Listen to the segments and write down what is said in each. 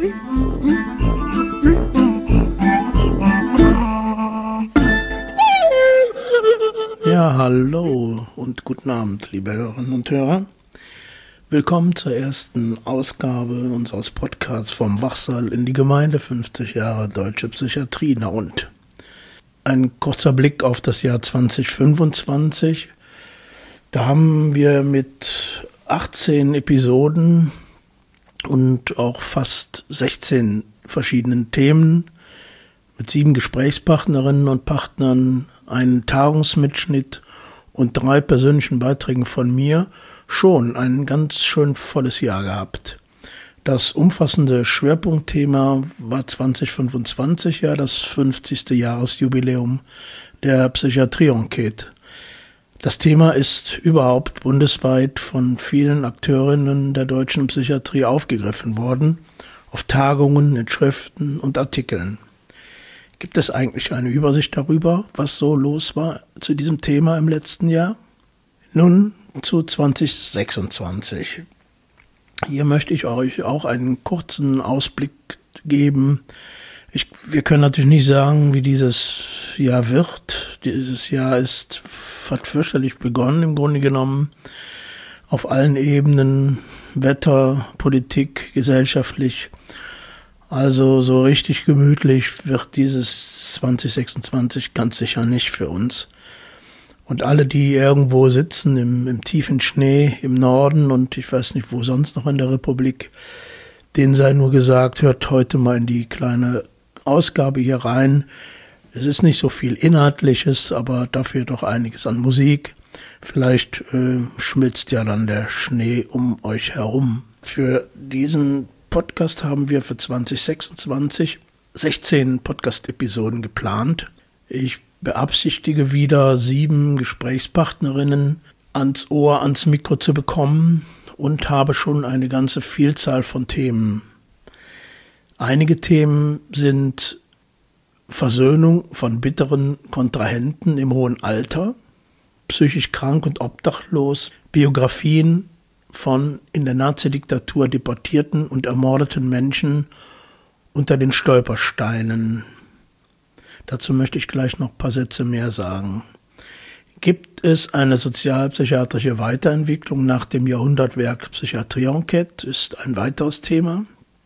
Ja, hallo und guten Abend, liebe Hörerinnen und Hörer. Willkommen zur ersten Ausgabe unseres Podcasts vom Wachsaal in die Gemeinde 50 Jahre Deutsche Psychiatrie. Na und? Ein kurzer Blick auf das Jahr 2025. Da haben wir mit 18 Episoden und auch fast 16 verschiedenen Themen mit 7 Gesprächspartnerinnen und Partnern, einen Tagungsmitschnitt und 3 persönlichen Beiträgen von mir schon ein ganz schön volles Jahr gehabt. Das umfassende Schwerpunktthema war 2025 ja das 50. Jahresjubiläum der Psychiatrie-Enquete. Das Thema ist überhaupt bundesweit von vielen Akteurinnen der deutschen Psychiatrie aufgegriffen worden, auf Tagungen, in Schriften und Artikeln. Gibt es eigentlich eine Übersicht darüber, was so los war zu diesem Thema im letzten Jahr? Nun zu 2026. Hier möchte ich euch auch einen kurzen Ausblick geben. Wir können natürlich nicht sagen, wie dieses Jahr wird. Dieses Jahr hat fürchterlich begonnen, im Grunde genommen, auf allen Ebenen, Wetter, Politik, gesellschaftlich. Also so richtig gemütlich wird dieses 2026 ganz sicher nicht für uns. Und alle, die irgendwo sitzen im tiefen Schnee im Norden und ich weiß nicht wo sonst noch in der Republik, denen sei nur gesagt, hört heute mal in die kleine Ausgabe hier rein. Es ist nicht so viel Inhaltliches, aber dafür doch einiges an Musik. Vielleicht schmilzt ja dann der Schnee um euch herum. Für diesen Podcast haben wir für 2026 16 Podcast-Episoden geplant. Ich beabsichtige wieder 7 Gesprächspartnerinnen ans Ohr, ans Mikro zu bekommen und habe schon eine ganze Vielzahl von Themen. Einige Themen sind Versöhnung von bitteren Kontrahenten im hohen Alter, psychisch krank und obdachlos, Biografien von in der Nazidiktatur deportierten und ermordeten Menschen unter den Stolpersteinen. Dazu möchte ich gleich noch ein paar Sätze mehr sagen. Gibt es eine sozialpsychiatrische Weiterentwicklung nach dem Jahrhundertwerk Psychiatrie-Enquete, ist ein weiteres Thema.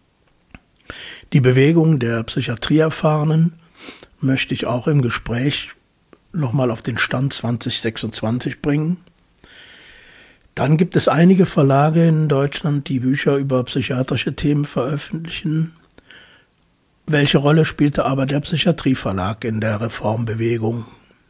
Die Bewegung der Psychiatrieerfahrenen möchte ich auch im Gespräch nochmal auf den Stand 2026 bringen. Dann gibt es einige Verlage in Deutschland, die Bücher über psychiatrische Themen veröffentlichen. Welche Rolle spielte aber der Psychiatrieverlag in der Reformbewegung?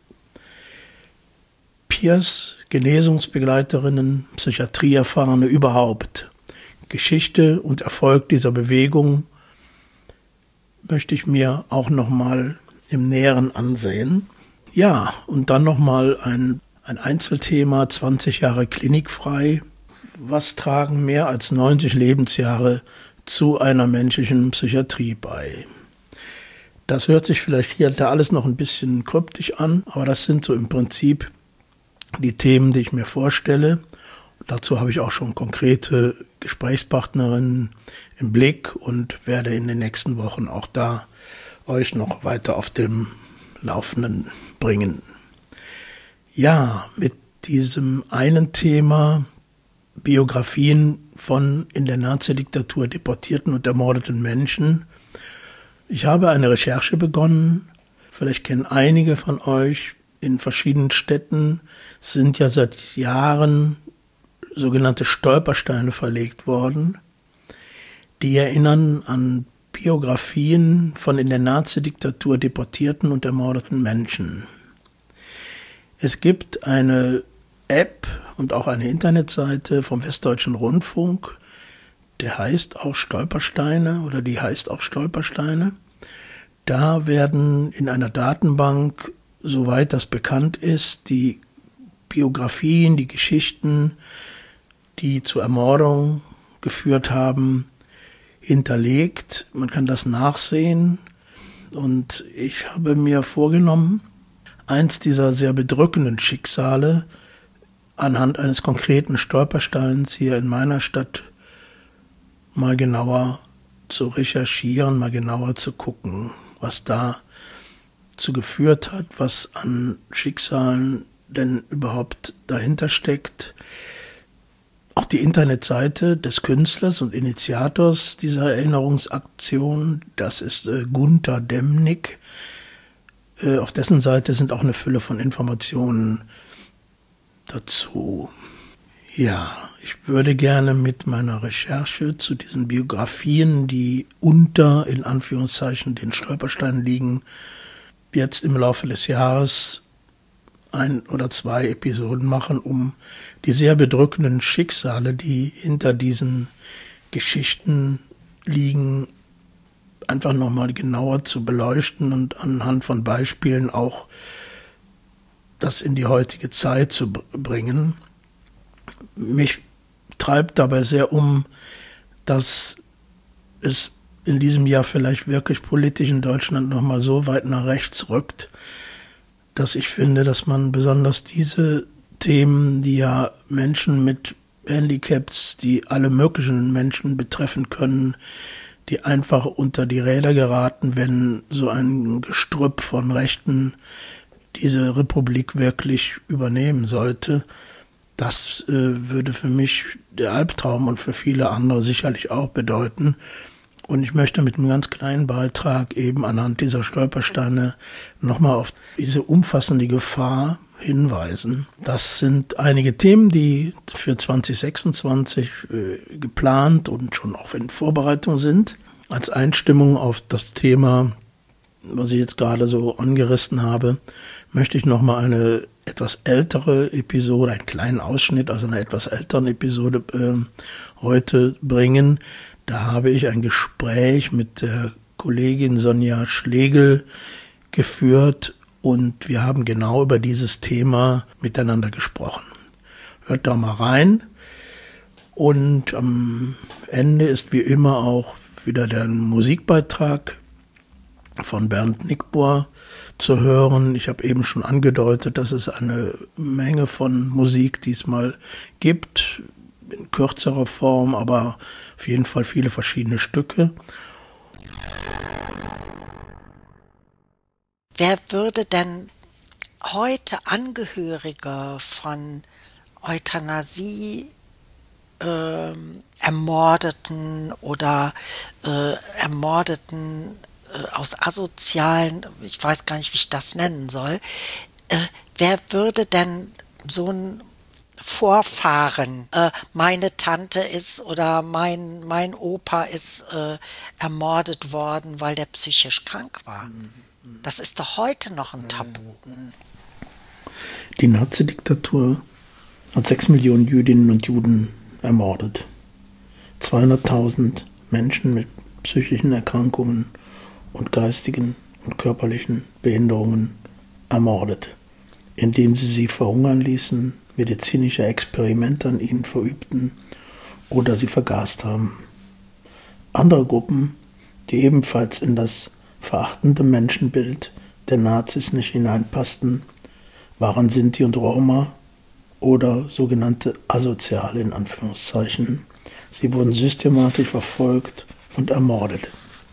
Peers, Genesungsbegleiterinnen, Psychiatrieerfahrene überhaupt. Geschichte und Erfolg dieser Bewegung möchte ich mir auch nochmal im Näheren ansehen. Ja, und dann nochmal ein Einzelthema, 20 Jahre klinikfrei. Was tragen mehr als 90 Lebensjahre zu einer menschlichen Psychiatrie bei? Das hört sich vielleicht hier und da alles noch ein bisschen kryptisch an, aber das sind so im Prinzip die Themen, die ich mir vorstelle. Dazu habe ich auch schon konkrete Gesprächspartnerinnen im Blick und werde in den nächsten Wochen auch da euch noch weiter auf dem Laufenden bringen. Ja, mit diesem einen Thema Biografien von in der Nazidiktatur deportierten und ermordeten Menschen. Ich habe eine Recherche begonnen. Vielleicht kennen einige von euch in verschiedenen Städten sind ja seit Jahren sogenannte Stolpersteine verlegt worden, die erinnern an Biografien von in der Nazidiktatur deportierten und ermordeten Menschen. Es gibt eine App und auch eine Internetseite vom Westdeutschen Rundfunk, die heißt auch Stolpersteine. Da werden in einer Datenbank, soweit das bekannt ist, die Biografien, die Geschichten, die zur Ermordung geführt haben, hinterlegt. Man kann das nachsehen. Und ich habe mir vorgenommen, eins dieser sehr bedrückenden Schicksale anhand eines konkreten Stolpersteins hier in meiner Stadt mal genauer zu recherchieren, mal genauer zu gucken, was da zu geführt hat, was an Schicksalen denn überhaupt dahinter steckt. Auch die Internetseite des Künstlers und Initiators dieser Erinnerungsaktion, das ist Gunter Demnig. Auf dessen Seite sind auch eine Fülle von Informationen dazu. Ja, ich würde gerne mit meiner Recherche zu diesen Biografien, die unter, in Anführungszeichen, den Stolpersteinen liegen, jetzt im Laufe des Jahres 1 oder 2 Episoden machen, um die sehr bedrückenden Schicksale, die hinter diesen Geschichten liegen, einfach nochmal genauer zu beleuchten und anhand von Beispielen auch das in die heutige Zeit zu bringen. Mich treibt dabei sehr um, dass es in diesem Jahr vielleicht wirklich politisch in Deutschland nochmal so weit nach rechts rückt, dass ich finde, dass man besonders diese Themen, die ja Menschen mit Handicaps, die alle möglichen Menschen betreffen können, die einfach unter die Räder geraten, wenn so ein Gestrüpp von Rechten diese Republik wirklich übernehmen sollte, das würde für mich der Albtraum und für viele andere sicherlich auch bedeuten. Und ich möchte mit einem ganz kleinen Beitrag eben anhand dieser Stolpersteine nochmal auf diese umfassende Gefahr hinweisen. Das sind einige Themen, die für 2026 geplant und schon auch in Vorbereitung sind. Als Einstimmung auf das Thema, was ich jetzt gerade so angerissen habe, möchte ich nochmal eine etwas ältere Episode, einen kleinen Ausschnitt aus einer etwas älteren Episode heute bringen. Da habe ich ein Gespräch mit der Kollegin Sonja Schlegel geführt und wir haben genau über dieses Thema miteinander gesprochen. Hört da mal rein. Und am Ende ist wie immer auch wieder der Musikbeitrag von Bernd Nickbohr zu hören. Ich habe eben schon angedeutet, dass es eine Menge von Musik diesmal gibt, in kürzerer Form, aber auf jeden Fall viele verschiedene Stücke. Wer würde denn heute Angehörige von Euthanasie Ermordeten oder Ermordeten aus asozialen, ich weiß gar nicht, wie ich das nennen soll, wer würde denn so ein Vorfahren, meine Tante ist oder mein Opa ist ermordet worden, weil der psychisch krank war. Das ist doch heute noch ein Tabu. Die Nazi-Diktatur hat 6 Millionen Jüdinnen und Juden ermordet. 200.000 Menschen mit psychischen Erkrankungen und geistigen und körperlichen Behinderungen ermordet, indem sie verhungern ließen, medizinische Experimente an ihnen verübten oder sie vergast haben. Andere Gruppen, die ebenfalls in das verachtende Menschenbild der Nazis nicht hineinpassten, waren Sinti und Roma oder sogenannte Asoziale in Anführungszeichen. Sie wurden systematisch verfolgt und ermordet.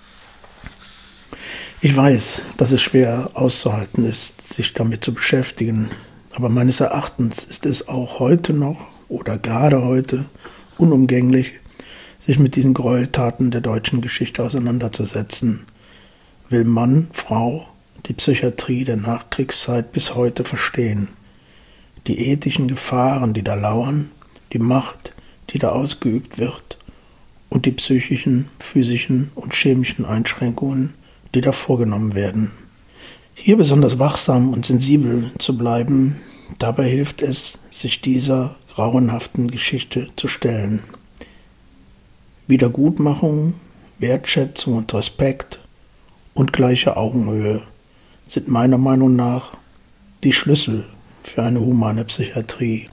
Ich weiß, dass es schwer auszuhalten ist, sich damit zu beschäftigen, aber meines Erachtens ist es auch heute noch oder gerade heute unumgänglich, sich mit diesen Gräueltaten der deutschen Geschichte auseinanderzusetzen. Will Mann, Frau die Psychiatrie der Nachkriegszeit bis heute verstehen, die ethischen Gefahren, die da lauern, die Macht, die da ausgeübt wird und die psychischen, physischen und chemischen Einschränkungen, die da vorgenommen werden. Hier besonders wachsam und sensibel zu bleiben, dabei hilft es, sich dieser grauenhaften Geschichte zu stellen. Wiedergutmachung, Wertschätzung und Respekt und gleiche Augenhöhe sind meiner Meinung nach die Schlüssel für eine humane Psychiatrie.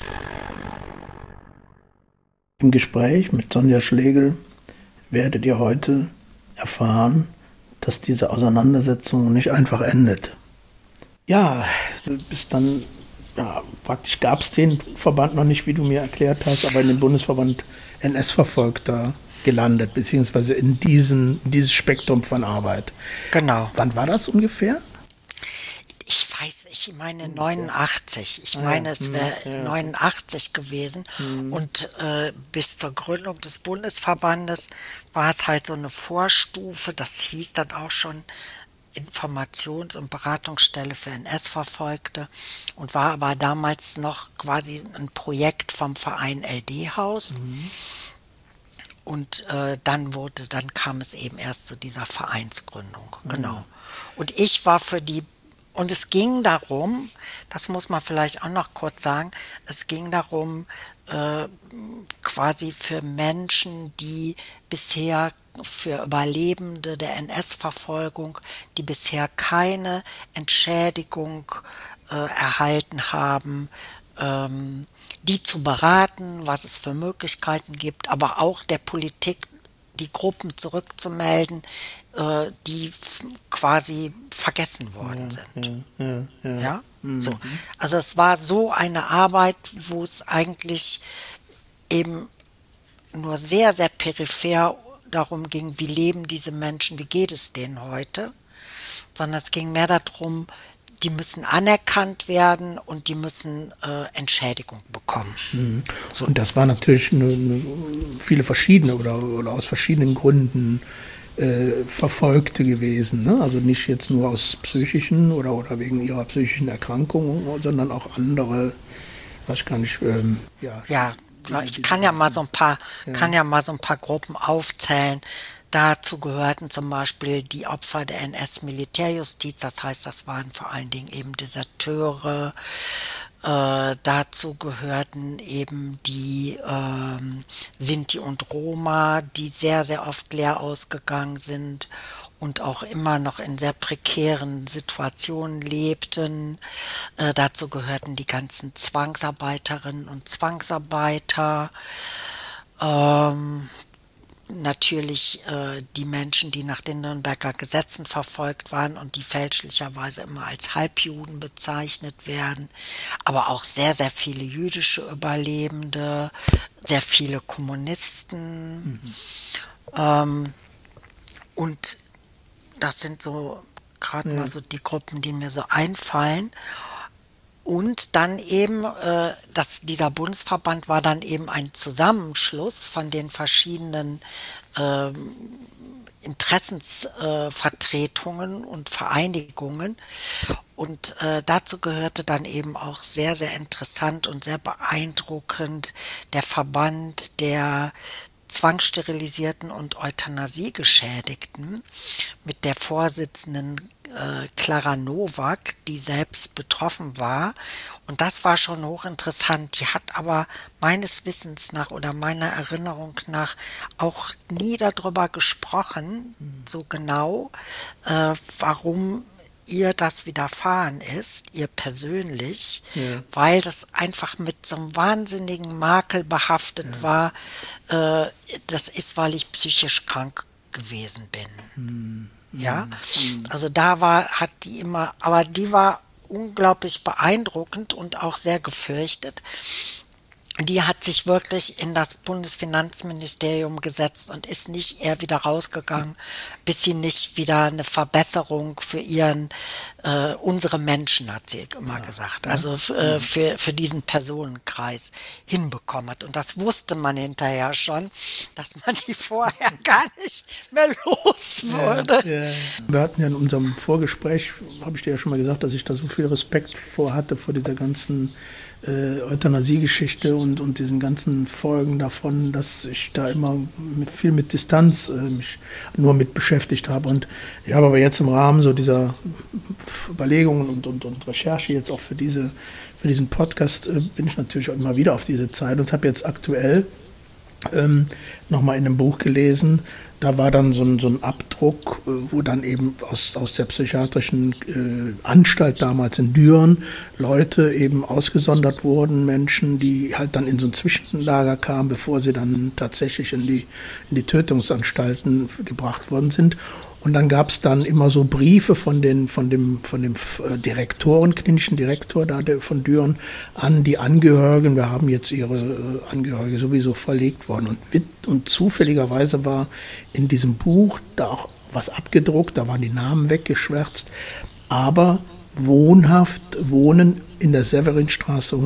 Im Gespräch mit Sonja Schlegel werdet ihr heute erfahren, dass diese Auseinandersetzung nicht einfach endet. Ja, bis dann, praktisch gab es den Verband noch nicht, wie du mir erklärt hast, aber in dem Bundesverband NS-Verfolgter gelandet, beziehungsweise in dieses Spektrum von Arbeit. Genau. Wann war das ungefähr? Ich meine 89. Ich meine, es wäre 89 gewesen. Und bis zur Gründung des Bundesverbandes war es halt so eine Vorstufe. Das hieß dann auch schon Informations- und Beratungsstelle für NS-Verfolgte und war aber damals noch quasi ein Projekt vom Verein LD-Haus. Und dann kam es eben erst zu dieser Vereinsgründung. Genau. Und ich war und es ging darum, das muss man vielleicht auch noch kurz sagen, es ging darum, quasi für Menschen, die bisher, für Überlebende der NS-Verfolgung, die bisher keine Entschädigung erhalten haben, die zu beraten, was es für Möglichkeiten gibt, aber auch der Politik die Gruppen zurückzumelden, die quasi vergessen worden sind. Ja? So. Also es war so eine Arbeit, wo es eigentlich eben nur sehr, sehr peripher darum ging, wie leben diese Menschen, wie geht es denen heute, sondern es ging mehr darum, die müssen anerkannt werden und die müssen Entschädigung bekommen. So. Und das war natürlich viele verschiedene oder aus verschiedenen Gründen Verfolgte gewesen. Ne? Also nicht jetzt nur aus psychischen oder wegen ihrer psychischen Erkrankung, sondern auch andere, weiß ich gar nicht. Ich kann ja mal so ein paar Gruppen aufzählen. Dazu gehörten zum Beispiel die Opfer der NS-Militärjustiz, das heißt, das waren vor allen Dingen eben Deserteure. Dazu gehörten eben die Sinti und Roma, die sehr, sehr oft leer ausgegangen sind und auch immer noch in sehr prekären Situationen lebten. Dazu gehörten die ganzen Zwangsarbeiterinnen und Zwangsarbeiter. Natürlich die Menschen, die nach den Nürnberger Gesetzen verfolgt waren und die fälschlicherweise immer als Halbjuden bezeichnet werden, aber auch sehr, sehr viele jüdische Überlebende, sehr viele Kommunisten. Und das sind so gerade mal so die Gruppen, die mir so einfallen. Und dann eben, dieser Bundesverband war dann eben ein Zusammenschluss von den verschiedenen Interessensvertretungen und Vereinigungen. Und dazu gehörte dann eben auch sehr, sehr interessant und sehr beeindruckend der Verband der zwangssterilisierten und Euthanasiegeschädigten mit der Vorsitzenden Clara Nowak, die selbst betroffen war. Und das war schon hochinteressant. Die hat aber meines Wissens nach oder meiner Erinnerung nach auch nie darüber gesprochen, so genau, warum ihr das widerfahren ist, ihr persönlich, weil das einfach mit so einem wahnsinnigen Makel behaftet war. Das ist, weil ich psychisch krank gewesen bin. Ja, also hat die immer, aber die war unglaublich beeindruckend und auch sehr gefürchtet. Die hat sich wirklich in das Bundesfinanzministerium gesetzt und ist nicht eher wieder rausgegangen, bis sie nicht wieder eine Verbesserung für unsere Menschen, hat sie immer gesagt, also für diesen Personenkreis hinbekommen hat. Und das wusste man hinterher schon, dass man die vorher gar nicht mehr los würde. Wir hatten ja in unserem Vorgespräch, habe ich dir ja schon mal gesagt, dass ich da so viel Respekt vor dieser ganzen Euthanasie-Geschichte und diesen ganzen Folgen davon, dass ich da immer viel mit Distanz mich nur mit beschäftigt habe. Und ich habe aber jetzt im Rahmen so dieser Überlegungen und Recherche jetzt auch für diesen Podcast bin ich natürlich auch immer wieder auf diese Zeit und habe jetzt aktuell nochmal in einem Buch gelesen, da war dann so ein Abdruck, wo dann eben aus der psychiatrischen Anstalt damals in Düren Leute eben ausgesondert wurden, Menschen, die halt dann in so ein Zwischenlager kamen, bevor sie dann tatsächlich in die Tötungsanstalten gebracht worden sind. Und dann gab es dann immer so Briefe von dem Direktoren, klinischen Direktor da von Düren an die Angehörigen. Wir haben jetzt ihre Angehörige sowieso verlegt worden. Und zufälligerweise war in diesem Buch da auch was abgedruckt, da waren die Namen weggeschwärzt, aber wohnen in der Severinstraße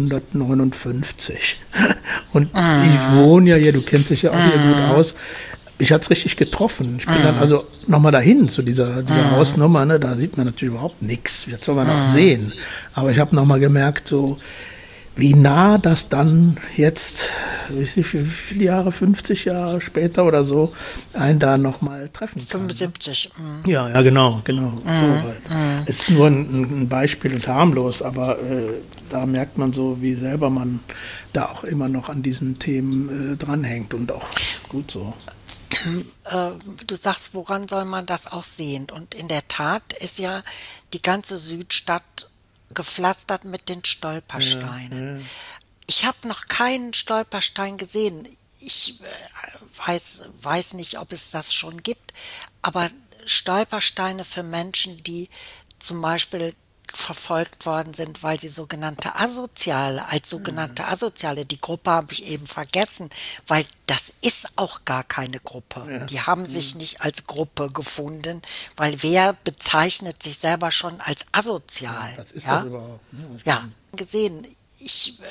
159. Und ich wohne ja hier, du kennst dich ja auch hier gut aus. Ich hatte es richtig getroffen. Ich bin dann also nochmal dahin zu dieser Hausnummer. Ne? Da sieht man natürlich überhaupt nichts. Jetzt soll man auch sehen. Aber ich habe nochmal gemerkt, so wie nah das dann jetzt, wie viele Jahre, 50 Jahre später oder so, einen da nochmal treffen kann. 75. Ja, genau. So weit. Es ist nur ein Beispiel und harmlos, aber da merkt man so, wie selber man da auch immer noch an diesen Themen dranhängt und auch gut so. Du sagst, woran soll man das auch sehen? Und in der Tat ist ja die ganze Südstadt gepflastert mit den Stolpersteinen. Ja. Ich habe noch keinen Stolperstein gesehen. Ich weiß nicht, ob es das schon gibt, aber Stolpersteine für Menschen, die zum Beispiel verfolgt worden sind, weil sie sogenannte Asoziale, die Gruppe habe ich eben vergessen, weil das ist auch gar keine Gruppe. Ja. Die haben sich nicht als Gruppe gefunden, weil wer bezeichnet sich selber schon als asozial? Was ist das überhaupt? Ja, gesehen. Ich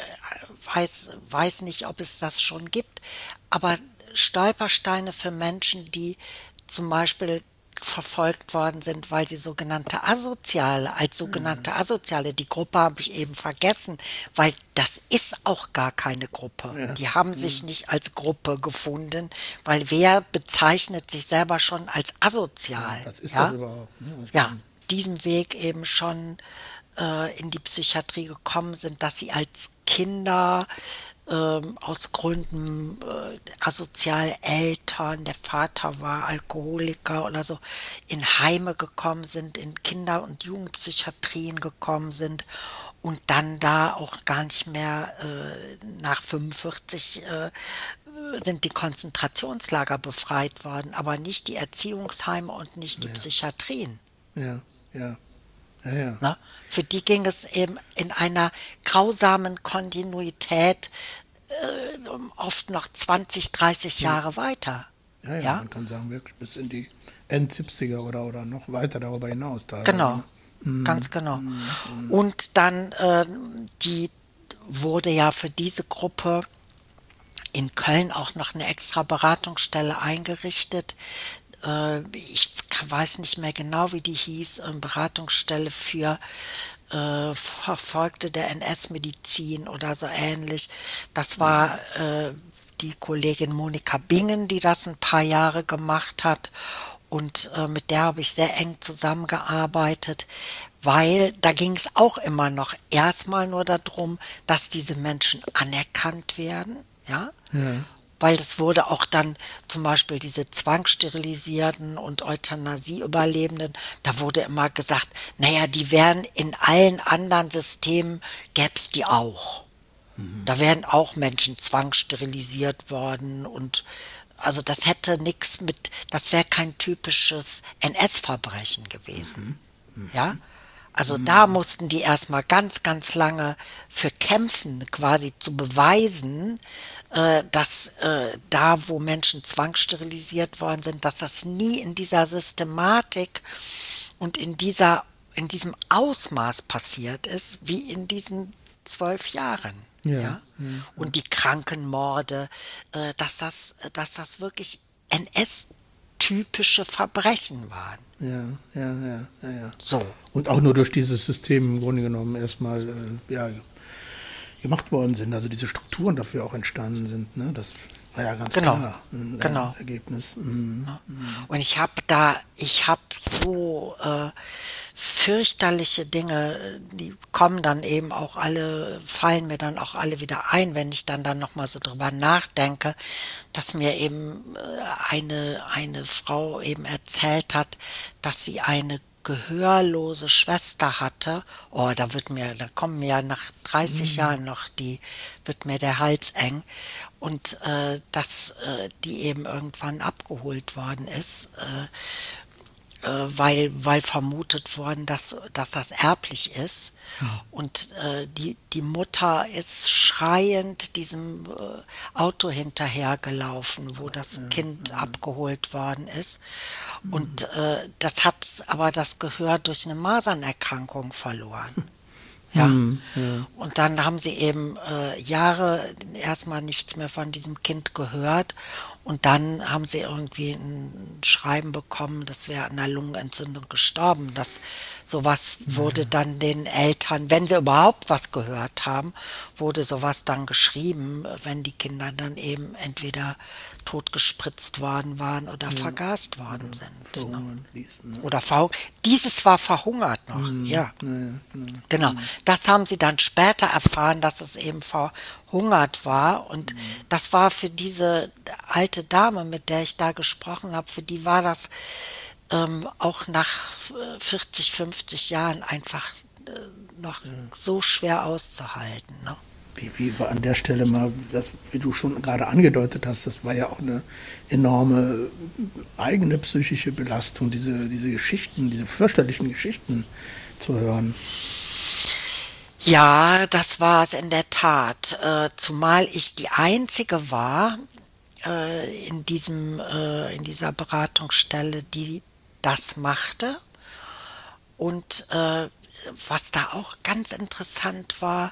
weiß nicht, ob es das schon gibt, aber Stolpersteine für Menschen, die zum Beispiel verfolgt worden sind, weil sie sogenannte Asoziale, die Gruppe habe ich eben vergessen, weil das ist auch gar keine Gruppe. Ja. Die haben sich nicht als Gruppe gefunden, weil wer bezeichnet sich selber schon als asozial? Was ist das überhaupt? Ja, diesen Weg eben schon in die Psychiatrie gekommen sind, dass sie als Kinder aus Gründen asoziale Eltern, der Vater war Alkoholiker oder so, in Heime gekommen sind, in Kinder- und Jugendpsychiatrien gekommen sind und dann da auch gar nicht mehr nach 45 sind die Konzentrationslager befreit worden, aber nicht die Erziehungsheime und nicht die Psychiatrien. Ja. Na, für die ging es eben in einer grausamen Kontinuität oft noch 20, 30 Jahre weiter. Ja, man kann sagen, wirklich bis in die End-70er oder noch weiter darüber hinaus. Genau, ganz genau. Und dann die wurde ja für diese Gruppe in Köln auch noch eine extra Beratungsstelle eingerichtet. Ich weiß nicht mehr genau, wie die hieß, Beratungsstelle für Verfolgte der NS-Medizin oder so ähnlich. Das war die Kollegin Monika Bingen, die das ein paar Jahre gemacht hat. Und mit der habe ich sehr eng zusammengearbeitet, weil da ging es auch immer noch erstmal nur darum, dass diese Menschen anerkannt werden, ja. Weil es wurde auch dann zum Beispiel diese zwangssterilisierten und Euthanasie-Überlebenden, da wurde immer gesagt, naja, die wären in allen anderen Systemen, gäbe es die auch. Da wären auch Menschen zwangssterilisiert worden und also das hätte nichts mit, das wäre kein typisches NS-Verbrechen gewesen. Ja? Also da mussten die erstmal ganz, ganz lange für kämpfen, quasi zu beweisen, dass da, wo Menschen zwangssterilisiert worden sind, dass das nie in dieser Systematik und in diesem Ausmaß passiert ist, wie in diesen 12 Jahren. Ja. Und die Krankenmorde, dass das wirklich NS-typische Verbrechen waren. Ja. So. Und auch nur durch dieses System im Grunde genommen erstmal gemacht worden sind, also diese Strukturen dafür auch entstanden sind. Ne? Das war ja ganz klar ein Ergebnis. Und ich habe so fürchterliche Dinge, die kommen dann eben auch alle, fallen mir dann auch alle wieder ein, wenn ich dann nochmal so drüber nachdenke, dass mir eben eine Frau eben erzählt hat, dass sie eine gehörlose Schwester hatte. Oh, da kommen mir ja nach 30 Jahren wird mir der Hals eng. Und dass die eben irgendwann abgeholt worden ist. weil vermutet worden, dass das erblich ist. Und die Mutter ist schreiend diesem Auto hinterhergelaufen, wo das Kind abgeholt worden ist. Und das hat aber das Gehör durch eine Masernerkrankung verloren. Ja. Und dann haben sie eben Jahre erstmal nichts mehr von diesem Kind gehört. Und dann haben sie irgendwie ein Schreiben bekommen, das wäre an einer Lungenentzündung gestorben. Sowas wurde dann den Eltern, wenn sie überhaupt was gehört haben, wurde sowas dann geschrieben, wenn die Kinder dann eben entweder totgespritzt worden waren oder vergast worden sind. Ne? Oder dieses war verhungert noch, ja. Genau. Das haben sie dann später erfahren, dass es eben verhungert war. Und das war für diese alte Dame, mit der ich da gesprochen habe, für die war das auch nach 40, 50 Jahren einfach noch so schwer auszuhalten. Ne? Wie war an der Stelle mal, wie du schon gerade angedeutet hast, das war ja auch eine enorme eigene psychische Belastung, diese Geschichten, diese fürchterlichen Geschichten zu hören. Ja, das war es in der Tat. Zumal ich die Einzige war in dieser Beratungsstelle, die das machte. Und was da auch ganz interessant war,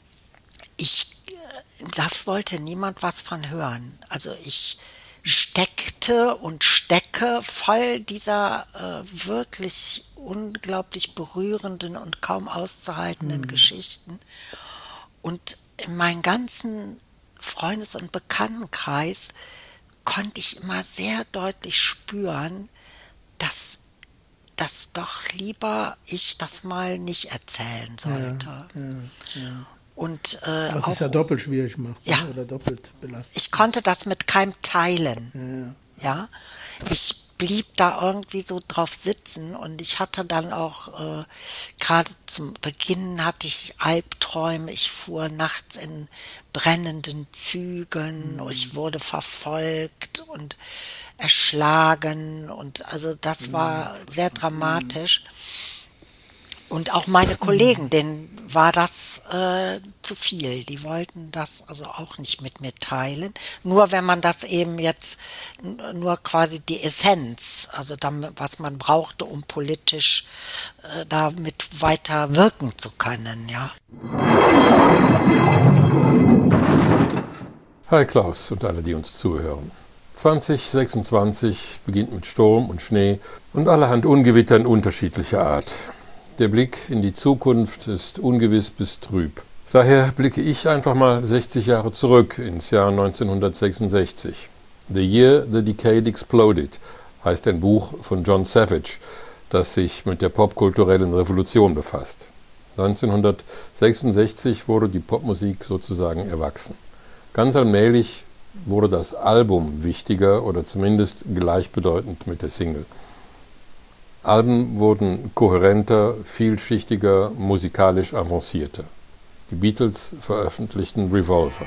da wollte niemand was von hören. Also ich steckte und stecke voll dieser wirklich unglaublich berührenden und kaum auszuhaltenden Geschichten. Und in meinem ganzen Freundes- und Bekanntenkreis konnte ich immer sehr deutlich spüren, dass doch lieber ich das mal nicht erzählen sollte. Ja. Und was auch, es ja doppelt schwierig macht, ja, oder doppelt belastend. Ich konnte das mit keinem teilen. Ja. Ich blieb da irgendwie so drauf sitzen und ich hatte dann auch, gerade zum Beginn hatte ich Albträume, ich fuhr nachts in brennenden Zügen, ich wurde verfolgt und erschlagen und also das war sehr dramatisch. Und auch meine Kollegen, denen war das zu viel. Die wollten das also auch nicht mit mir teilen. Nur wenn man das eben jetzt, nur quasi die Essenz, also damit, was man brauchte, um politisch damit weiter wirken zu können, ja. Hi Klaus und alle, die uns zuhören. 2026 beginnt mit Sturm und Schnee und allerhand Ungewittern unterschiedlicher Art. Der Blick in die Zukunft ist ungewiss bis trüb. Daher blicke ich einfach mal 60 Jahre zurück ins Jahr 1966. The Year the Decade Exploded heißt ein Buch von John Savage, das sich mit der popkulturellen Revolution befasst. 1966 wurde die Popmusik sozusagen erwachsen. Ganz allmählich wurde das Album wichtiger oder zumindest gleichbedeutend mit der Single. Alben wurden kohärenter, vielschichtiger, musikalisch avancierter. Die Beatles veröffentlichten Revolver.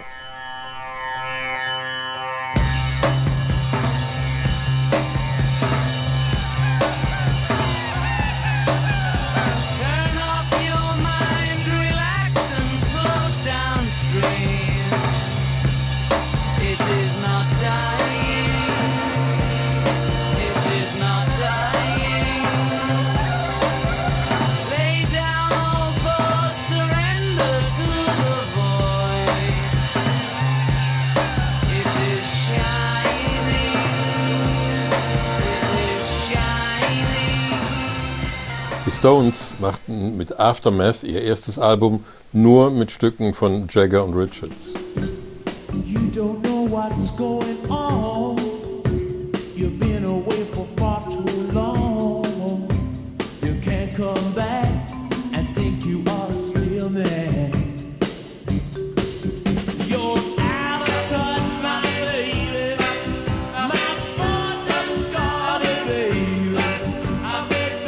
Die Stones machten mit Aftermath ihr erstes Album nur mit Stücken von Jagger und Richards. You don't know what's going on. You've been away for far too long. You can't come back and think you are still there. You're out of touch, my baby. My boy just got it, baby. I said,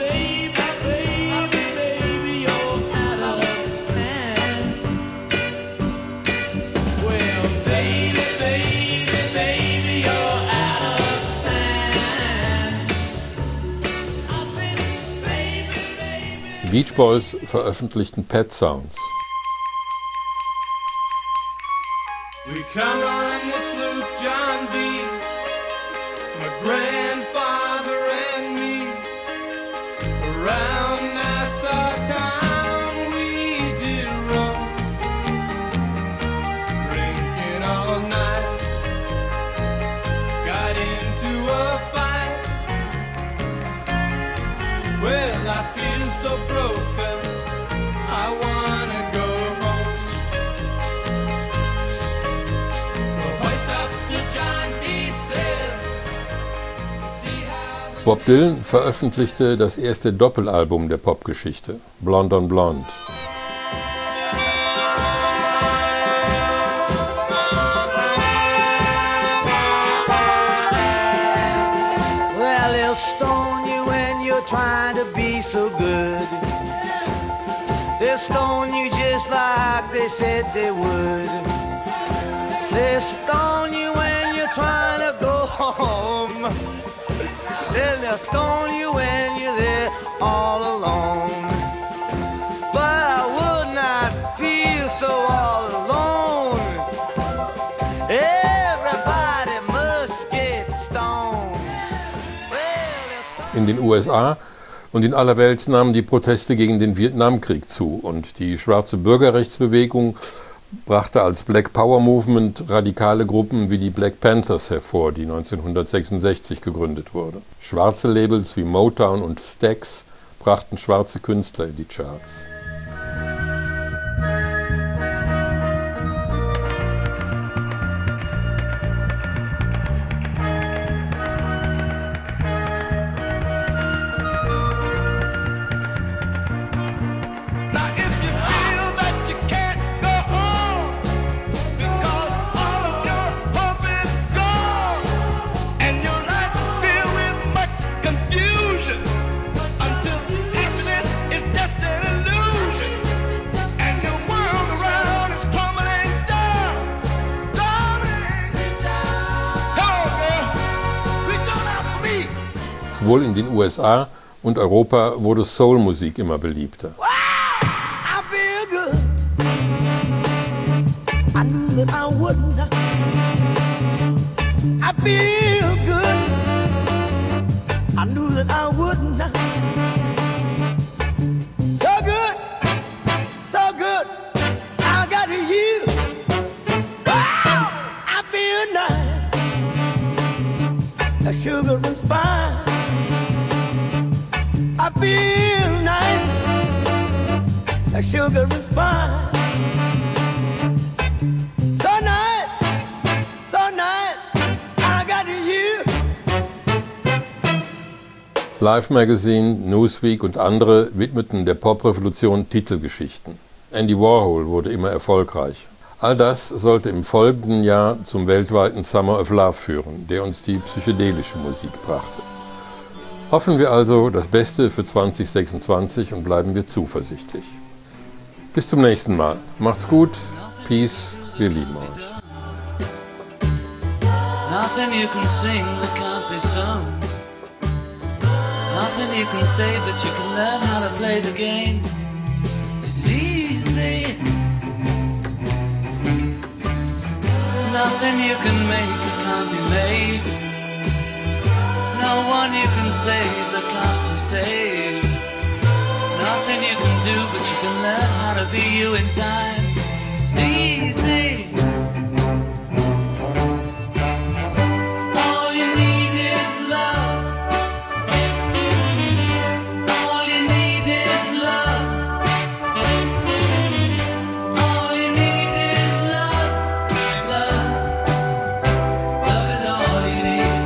baby, you're out of time. Well, baby, Beach Boys veröffentlichten Pet Sounds. We come on the sloop John B, my grandfather and me, around Nassau town we did roam, drinking all night, got into a fight. Well, I feel so broken, I wanna go home. So hoist up the John B. sail. See how Bob Dylan veröffentlichte das erste Doppelalbum der Popgeschichte, Blonde on Blonde. Well, they'll stone you when you're trying to be so good. They'll stone you just like they said they would. They'll stone you when you're trying to go home. They'll stone you when you're there all alone. But I would not feel so all alone. Everybody must get stoned. In den USA und in aller Welt nahmen die Proteste gegen den Vietnamkrieg zu und die schwarze Bürgerrechtsbewegung brachte als Black Power Movement radikale Gruppen wie die Black Panthers hervor, die 1966 gegründet wurde. Schwarze Labels wie Motown und Stax brachten schwarze Künstler in die Charts. Now if you feel that you can't go on because all of your hope is gone and your life is filled with much confusion until happiness is just an illusion and your world around is crumbling down, darling, come on girl, reach on out for me. Sowohl in den USA und Europa wurde Soul-Musik immer beliebter. I feel good. I knew that I wouldn't. I feel good. I knew that I wouldn't. So good, so good. I got you. Wow, I feel nice. A sugar and spice. I feel nice. Like sugar and spice. So nice, so nice, I got you. Life Magazine, Newsweek und andere widmeten der Poprevolution Titelgeschichten. Andy Warhol wurde immer erfolgreicher. All das sollte im folgenden Jahr zum weltweiten Summer of Love führen, der uns die psychedelische Musik brachte. Hoffen wir also das Beste für 2026 und bleiben wir zuversichtlich. Bis zum nächsten Mal. Macht's gut. Peace. Wir lieben euch. Nothing you can sing that can't be sung. Nothing you can say, but you can learn how to play the game. It's easy. Nothing you can make that can't be made. No one you can save that can't be saved. Nothing you can do, but you can learn how to be you in time. It's easy. All you need is love. All you need is love. All you need is love. Love. Love is all you need.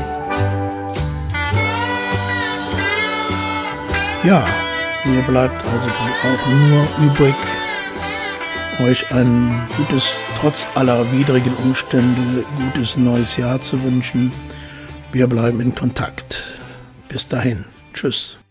Ja, mir bleibt also dann auch nur übrig, euch ein gutes, trotz aller widrigen Umstände, gutes neues Jahr zu wünschen. Wir bleiben in Kontakt. Bis dahin. Tschüss.